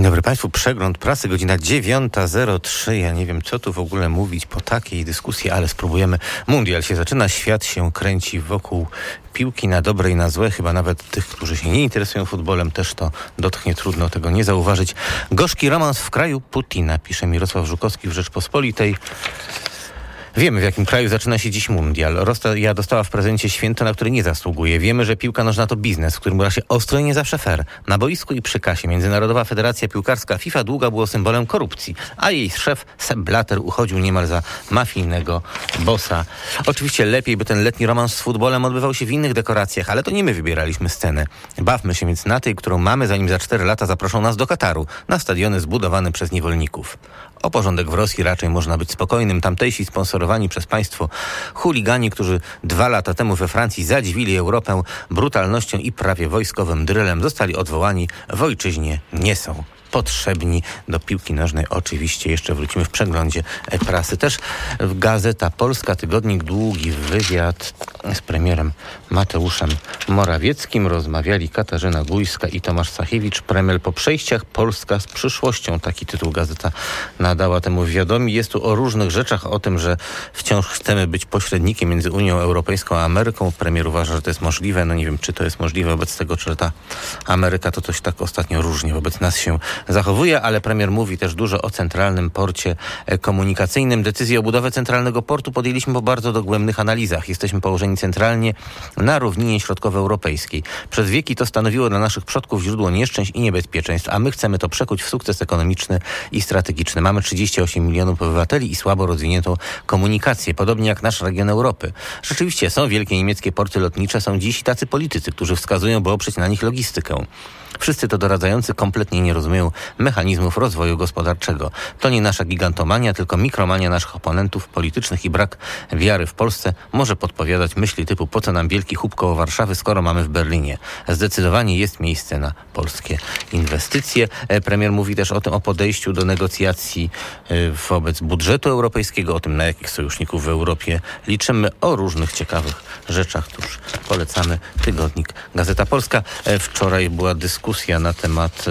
Dzień dobry Państwu. Przegląd prasy, godzina 9:03. Ja nie wiem, co tu w ogóle mówić po takiej dyskusji, ale spróbujemy. Mundial się zaczyna, świat się kręci wokół piłki na dobre i na złe. Chyba nawet tych, którzy się nie interesują futbolem, też to dotknie. Trudno tego nie zauważyć. Gorzki romans w kraju Putina, pisze Mirosław Żukowski w Rzeczpospolitej. Wiemy, w jakim kraju zaczyna się dziś mundial. Rosja dostała w prezencie święto, na które nie zasługuje. Wiemy, że piłka nożna to biznes, w którym gra się ostro i nie zawsze fair. Na boisku i przy kasie Międzynarodowa Federacja Piłkarska FIFA długo było symbolem korupcji, a jej szef Sepp Blatter uchodził niemal za mafijnego bossa. Oczywiście lepiej, by ten letni romans z futbolem odbywał się w innych dekoracjach, ale to nie my wybieraliśmy scenę. Bawmy się więc na tej, którą mamy, zanim za 4 lata zaproszą nas do Kataru, na stadiony zbudowane przez niewolników. O porządek w Rosji raczej można być spokojnym. Tamtejsi sponsorowani przez państwo chuligani, którzy 2 lata temu we Francji zadziwili Europę brutalnością i prawie wojskowym drylem, zostali odwołani. W ojczyźnie nie są potrzebni. Do piłki nożnej oczywiście jeszcze wrócimy w przeglądzie prasy. Też Gazeta Polska, tygodnik, długi wywiad z premierem Mateuszem Morawieckim. Rozmawiali Katarzyna Gujska i Tomasz Sachiewicz. Premier po przejściach, Polska z przyszłością. Taki tytuł gazeta nadała temu wywiadowi. Jest tu o różnych rzeczach, o tym, że wciąż chcemy być pośrednikiem między Unią Europejską a Ameryką. Premier uważa, że to jest możliwe. No nie wiem, czy to jest możliwe wobec tego, czy ta Ameryka to coś tak ostatnio różnie wobec nas się zachowuje, ale premier mówi też dużo o centralnym porcie komunikacyjnym. Decyzję o budowie centralnego portu podjęliśmy po bardzo dogłębnych analizach. Jesteśmy położeni centralnie na równinie środkowoeuropejskiej. Przez wieki to stanowiło dla naszych przodków źródło nieszczęść i niebezpieczeństw, a my chcemy to przekuć w sukces ekonomiczny i strategiczny. Mamy 38 milionów obywateli i słabo rozwiniętą komunikację, podobnie jak nasz region Europy. Rzeczywiście są wielkie niemieckie porty lotnicze, są dziś tacy politycy, którzy wskazują, by oprzeć na nich logistykę. Wszyscy to doradzający kompletnie nie rozumieją mechanizmów rozwoju gospodarczego. To nie nasza gigantomania, tylko mikromania naszych oponentów politycznych i brak wiary w Polsce może podpowiadać myśli typu po co nam wielki hub koło Warszawy, skoro mamy w Berlinie. Zdecydowanie jest miejsce na polskie inwestycje. Premier mówi też o tym, o podejściu do negocjacji wobec budżetu europejskiego, o tym, na jakich sojuszników w Europie liczymy, o różnych ciekawych rzeczach. Tuż polecamy tygodnik Gazeta Polska. Wczoraj była dyskusja na temat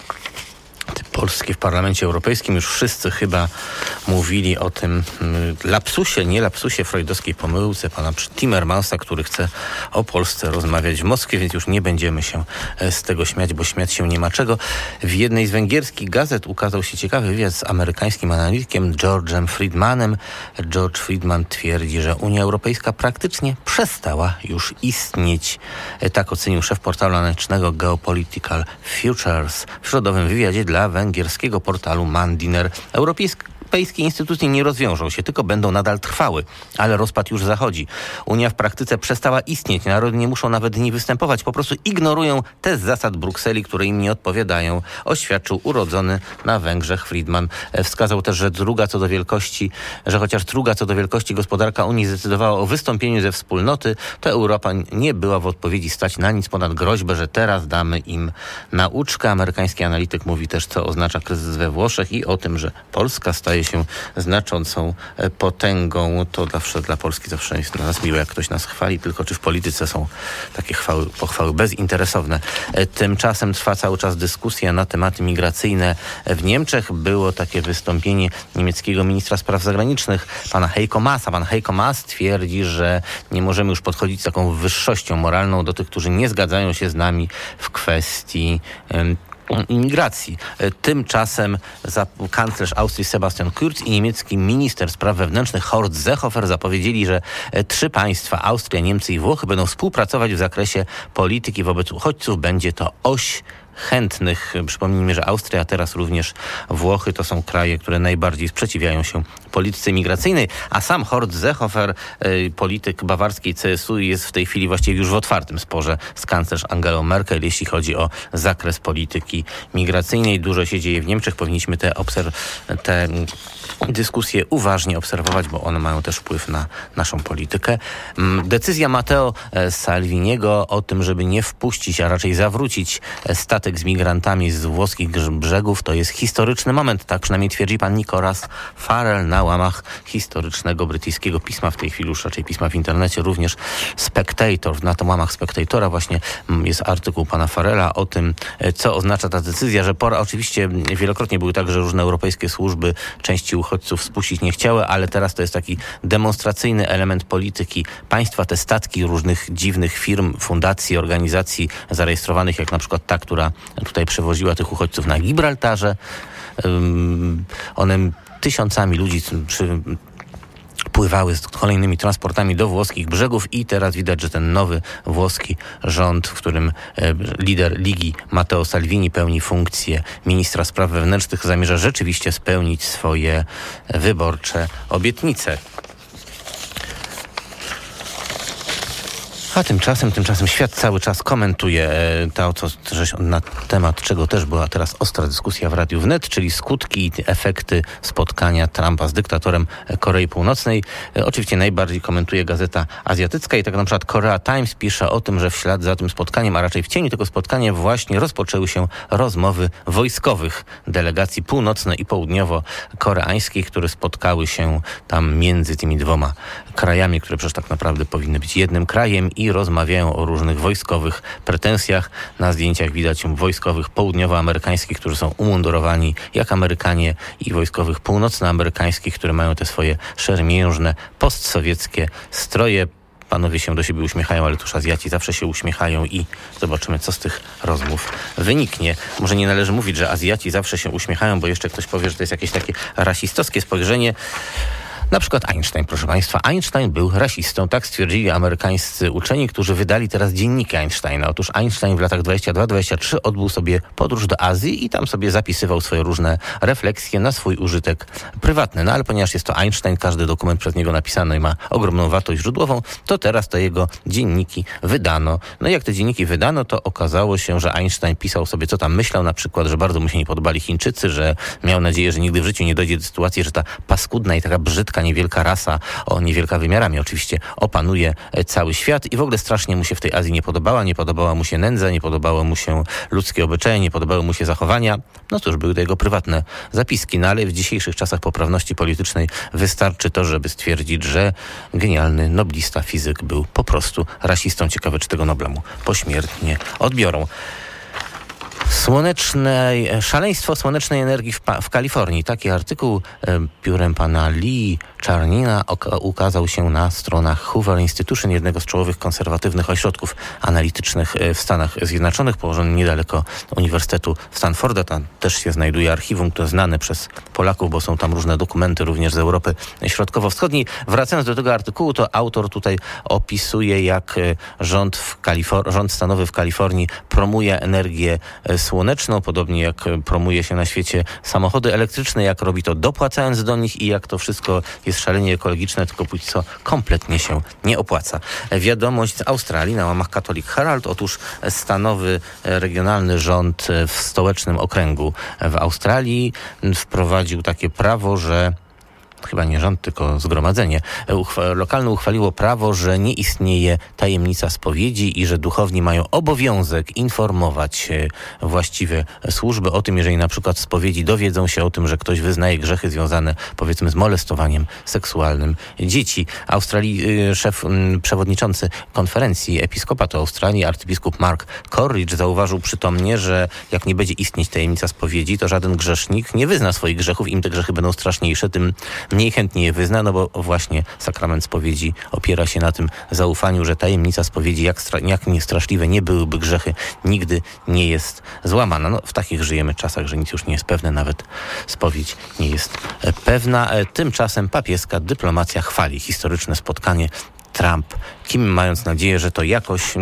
Polski w Parlamencie Europejskim. Już wszyscy chyba mówili o tym lapsusie, freudowskiej pomyłce pana Timmermansa, który chce o Polsce rozmawiać w Moskwie, więc już nie będziemy się z tego śmiać, bo śmiać się nie ma czego. W jednej z węgierskich gazet ukazał się ciekawy wywiad z amerykańskim analitykiem George'em Friedmanem. George Friedman twierdzi, że Unia Europejska praktycznie przestała już istnieć. Tak ocenił szef portalu analitycznego Geopolitical Futures w środowym wywiadzie dla węgierskiego portalu Mandiner. Europejskie instytucje nie rozwiążą się, tylko będą nadal trwały, ale rozpad już zachodzi. Unia w praktyce przestała istnieć, narody nie muszą nawet nie występować, po prostu ignorują te z zasad Brukseli, które im nie odpowiadają, oświadczył urodzony na Węgrzech Friedman. Wskazał też, że chociaż druga co do wielkości gospodarka Unii zdecydowała o wystąpieniu ze wspólnoty, to Europa nie była w odpowiedzi stać na nic ponad groźbę, że teraz damy im nauczkę. Amerykański analityk mówi też, co oznacza kryzys we Włoszech i o tym, że Polska staje się znaczącą potęgą. To dla Polski zawsze jest dla nas miłe, jak ktoś nas chwali, tylko czy w polityce są takie pochwały bezinteresowne. Tymczasem trwa cały czas dyskusja na tematy migracyjne w Niemczech. Było takie wystąpienie niemieckiego ministra spraw zagranicznych, pana Heiko Maasa. Pan Heiko Maas twierdzi, że nie możemy już podchodzić z taką wyższością moralną do tych, którzy nie zgadzają się z nami w kwestii imigracji. Tymczasem kanclerz Austrii Sebastian Kurz i niemiecki minister spraw wewnętrznych Horst Seehofer zapowiedzieli, że 3 państwa, Austria, Niemcy i Włochy, będą współpracować w zakresie polityki wobec uchodźców. Będzie to oś chętnych. Przypomnijmy, że Austria, a teraz również Włochy to są kraje, które najbardziej sprzeciwiają się polityce migracyjnej, a sam Horst Seehofer, polityk bawarskiej CSU, jest w tej chwili właściwie już w otwartym sporze z kanclerz Angelą Merkel, jeśli chodzi o zakres polityki migracyjnej. Dużo się dzieje w Niemczech. Powinniśmy te dyskusje uważnie obserwować, bo one mają też wpływ na naszą politykę. Decyzja Matteo Salviniego o tym, żeby nie wpuścić, a raczej zawrócić statki statek z migrantami z włoskich brzegów to jest historyczny moment. Tak przynajmniej twierdzi pan Nicholas Farrell na łamach historycznego brytyjskiego pisma, w tej chwili już raczej pisma w internecie, również Spectator. Na łamach Spectatora właśnie jest artykuł pana Farrella o tym, co oznacza ta decyzja, że pora, oczywiście wielokrotnie były tak, że różne europejskie służby części uchodźców spuścić nie chciały, ale teraz to jest taki demonstracyjny element polityki państwa. Te statki różnych dziwnych firm, fundacji, organizacji zarejestrowanych, jak na przykład ta, która tutaj przewoziła tych uchodźców na Gibraltarze. One tysiącami ludzi pływały z kolejnymi transportami do włoskich brzegów i teraz widać, że ten nowy włoski rząd, w którym lider Ligi Matteo Salvini pełni funkcję ministra spraw wewnętrznych, zamierza rzeczywiście spełnić swoje wyborcze obietnice. A tymczasem świat cały czas komentuje to, na temat czego też była teraz ostra dyskusja w Radiu Wnet, czyli skutki i efekty spotkania Trumpa z dyktatorem Korei Północnej. Oczywiście najbardziej komentuje Gazeta Azjatycka i tak na przykład Korea Times pisze o tym, że w ślad za tym spotkaniem, a raczej w cieniu tego spotkania właśnie rozpoczęły się rozmowy wojskowych delegacji północno- i południowo-koreańskich, które spotkały się tam między tymi dwoma krajami, które przecież tak naprawdę powinny być jednym krajem i rozmawiają o różnych wojskowych pretensjach. Na zdjęciach widać wojskowych południowoamerykańskich, którzy są umundurowani jak Amerykanie, i wojskowych północnoamerykańskich, które mają te swoje szermierzne, postsowieckie stroje. Panowie się do siebie uśmiechają, ale tuż Azjaci zawsze się uśmiechają i zobaczymy, co z tych rozmów wyniknie. Może nie należy mówić, że Azjaci zawsze się uśmiechają, bo jeszcze ktoś powie, że to jest jakieś takie rasistowskie spojrzenie. Na przykład Einstein, proszę państwa. Einstein był rasistą, tak stwierdzili amerykańscy uczeni, którzy wydali teraz dzienniki Einsteina. Otóż Einstein w latach 22-23 odbył sobie podróż do Azji i tam sobie zapisywał swoje różne refleksje na swój użytek prywatny. No ale ponieważ jest to Einstein, każdy dokument przez niego napisany i ma ogromną wartość źródłową, to teraz te jego dzienniki wydano. No i jak te dzienniki wydano, to okazało się, że Einstein pisał sobie, co tam myślał, na przykład, że bardzo mu się nie podobali Chińczycy, że miał nadzieję, że nigdy w życiu nie dojdzie do sytuacji, że ta paskudna i taka brzydka, niewielka rasa, niewielka wymiarami oczywiście, opanuje cały świat i w ogóle strasznie mu się w tej Azji nie podobała mu się nędza, nie podobało mu się ludzkie obyczaje, nie podobały mu się zachowania. No cóż, były to jego prywatne zapiski, no ale w dzisiejszych czasach poprawności politycznej wystarczy to, żeby stwierdzić, że genialny noblista fizyk był po prostu rasistą. Ciekawe, czy tego Nobla mu pośmiertnie odbiorą. Szaleństwo słonecznej energii w Kalifornii. Taki artykuł piórem pana Lee Czarnina ukazał się na stronach Hoover Institution, jednego z czołowych konserwatywnych ośrodków analitycznych w Stanach Zjednoczonych, położony niedaleko Uniwersytetu Stanforda. Tam też się znajduje archiwum, które znane przez Polaków, bo są tam różne dokumenty również z Europy Środkowo-Wschodniej. Wracając do tego artykułu, to autor tutaj opisuje, jak rząd stanowy w Kalifornii promuje energię słoneczną, podobnie jak promuje się na świecie samochody elektryczne, jak robi to dopłacając do nich i jak to wszystko jest szalenie ekologiczne, tylko póki co kompletnie się nie opłaca. Wiadomość z Australii na łamach Catholic Herald. Otóż stanowy regionalny rząd w stołecznym okręgu w Australii wprowadził takie prawo, że chyba nie rząd, tylko zgromadzenie lokalne uchwaliło prawo, że nie istnieje tajemnica spowiedzi i że duchowni mają obowiązek informować właściwe służby o tym, jeżeli na przykład w spowiedzi dowiedzą się o tym, że ktoś wyznaje grzechy związane, powiedzmy, z molestowaniem seksualnym dzieci. Przewodniczący konferencji Episkopatu Australii, arcybiskup Mark Corridge, zauważył przytomnie, że jak nie będzie istnieć tajemnica spowiedzi, to żaden grzesznik nie wyzna swoich grzechów. Im te grzechy będą straszniejsze, tym mniej chętnie je wyzna, no bo właśnie sakrament spowiedzi opiera się na tym zaufaniu, że tajemnica spowiedzi, jak nie straszliwe nie byłyby grzechy, nigdy nie jest złamana. No, w takich żyjemy czasach, że nic już nie jest pewne, nawet spowiedź nie jest pewna. Tymczasem papieska dyplomacja chwali historyczne spotkanie Trump-Kim, mając nadzieję, że to jakoś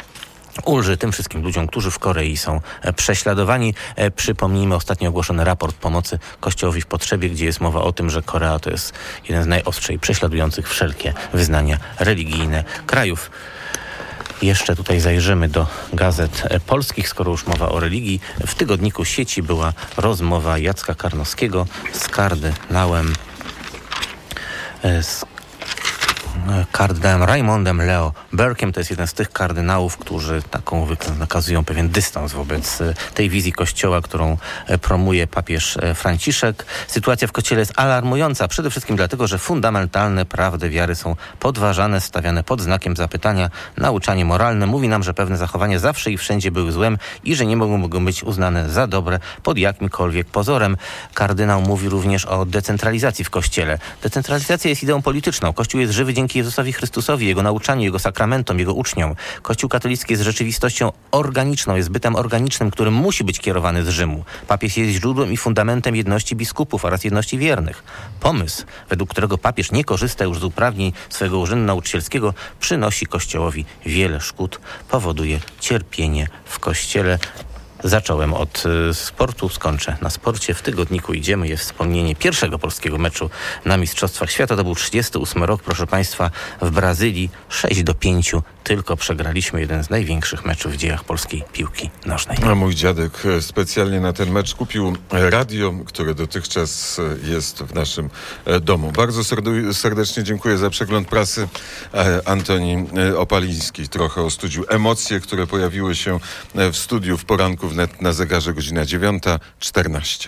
ulży tym wszystkim ludziom, którzy w Korei są prześladowani. Przypomnijmy ostatnio ogłoszony raport pomocy Kościołowi w potrzebie, gdzie jest mowa o tym, że Korea to jest jeden z najostrzej prześladujących wszelkie wyznania religijne krajów. Jeszcze tutaj zajrzymy do gazet polskich, skoro już mowa o religii. W tygodniku Sieci była rozmowa Jacka Karnowskiego z kardynałem kardynałem Raymondem Leo Burke'iem. To jest jeden z tych kardynałów, którzy nakazują pewien dystans wobec tej wizji Kościoła, którą promuje papież Franciszek. Sytuacja w Kościele jest alarmująca, przede wszystkim dlatego, że fundamentalne prawdy wiary są podważane, stawiane pod znakiem zapytania. Nauczanie moralne mówi nam, że pewne zachowania zawsze i wszędzie były złem i że nie mogą być uznane za dobre pod jakimkolwiek pozorem. Kardynał mówi również o decentralizacji w Kościele. Decentralizacja jest ideą polityczną. Kościół jest żywy dzięki Jezusowi Chrystusowi, Jego nauczaniu, Jego sakramentom, Jego uczniom. Kościół katolicki jest rzeczywistością organiczną, jest bytem organicznym, który musi być kierowany z Rzymu. Papież jest źródłem i fundamentem jedności biskupów oraz jedności wiernych. Pomysł, według którego papież nie korzysta już z uprawnień swojego urzędu nauczycielskiego, przynosi Kościołowi wiele szkód, powoduje cierpienie w Kościele. Zacząłem od sportu, skończę na sporcie. W tygodniku Idziemy jest wspomnienie pierwszego polskiego meczu na Mistrzostwach Świata. To był 38 rok, proszę Państwa, w Brazylii 6-5. Tylko przegraliśmy jeden z największych meczów w dziejach polskiej piłki nożnej. A mój dziadek specjalnie na ten mecz kupił radio, które dotychczas jest w naszym domu. Bardzo serdecznie dziękuję za przegląd prasy. Antoni Opaliński. Trochę ostudził emocje, które pojawiły się w studiu w poranku wnet na zegarze godzina 9:14.